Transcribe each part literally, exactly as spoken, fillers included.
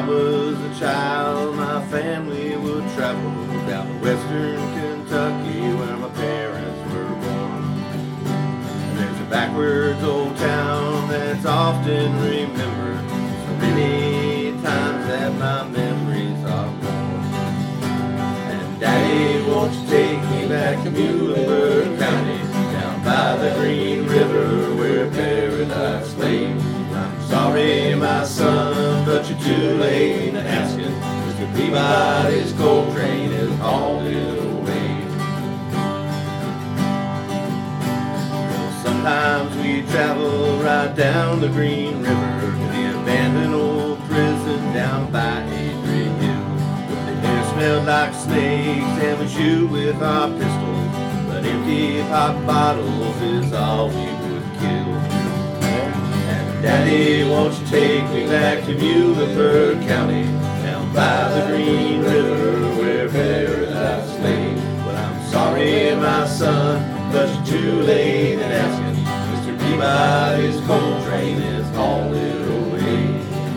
was a child, my family would travel down to western Kentucky where my parents were born. And there's a backwards old town that's often remembered, so many times that my memories are born. And Daddy, won't you take me back to Muhlenberg County, down by the Green River where paradise lay. I'm sorry, my son, but you're too late in asking. Mister Peabody's coal train is hauled away. Well, sometimes we travel right down the Green River to the abandoned old prison down by Adrian Hill. The air smelled like snakes and we shoot with our pistols, but empty pop bottles is all we would kill. Daddy, won't you take me back to Muhlenberg County, down by the Green River where paradise lay. Well, I'm sorry, my son, but you're too late in asking. Mister Peabody's coal train is hauled away.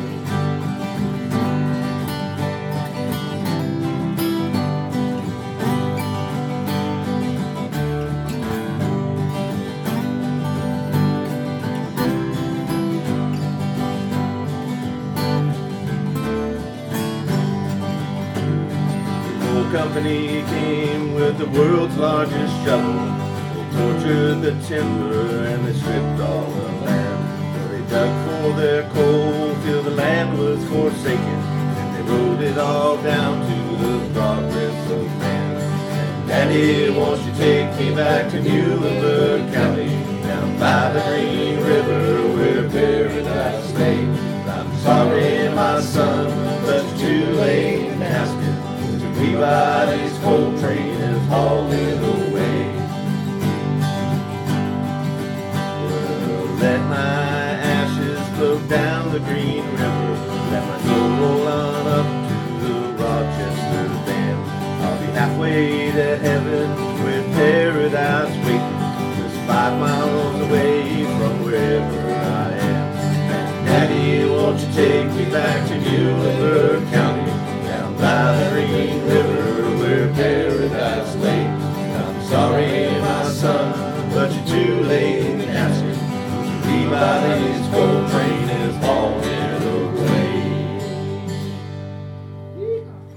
Company came with the world's largest shovel. They tortured the timber and they stripped all the land. They dug for their coal till the land was forsaken, and they rode it all down to the progress of man. And Daddy, won't you take me back to Muhlenberg County, down by the Green River where paradise lay. I'm sorry, my son, but you're too late in asking. Peabody's coal train is hauling away. Well, let my ashes float down the Green River, let my soul roll on up to the Rochester Bend. I'll be halfway to heaven with paradise waiting, just five miles away from wherever I am. And Daddy, won't you take me back to Muhlenberg County, down by the Green River where paradise lay. I'm sorry, my son, but you're too late in asking. Peabody's coal train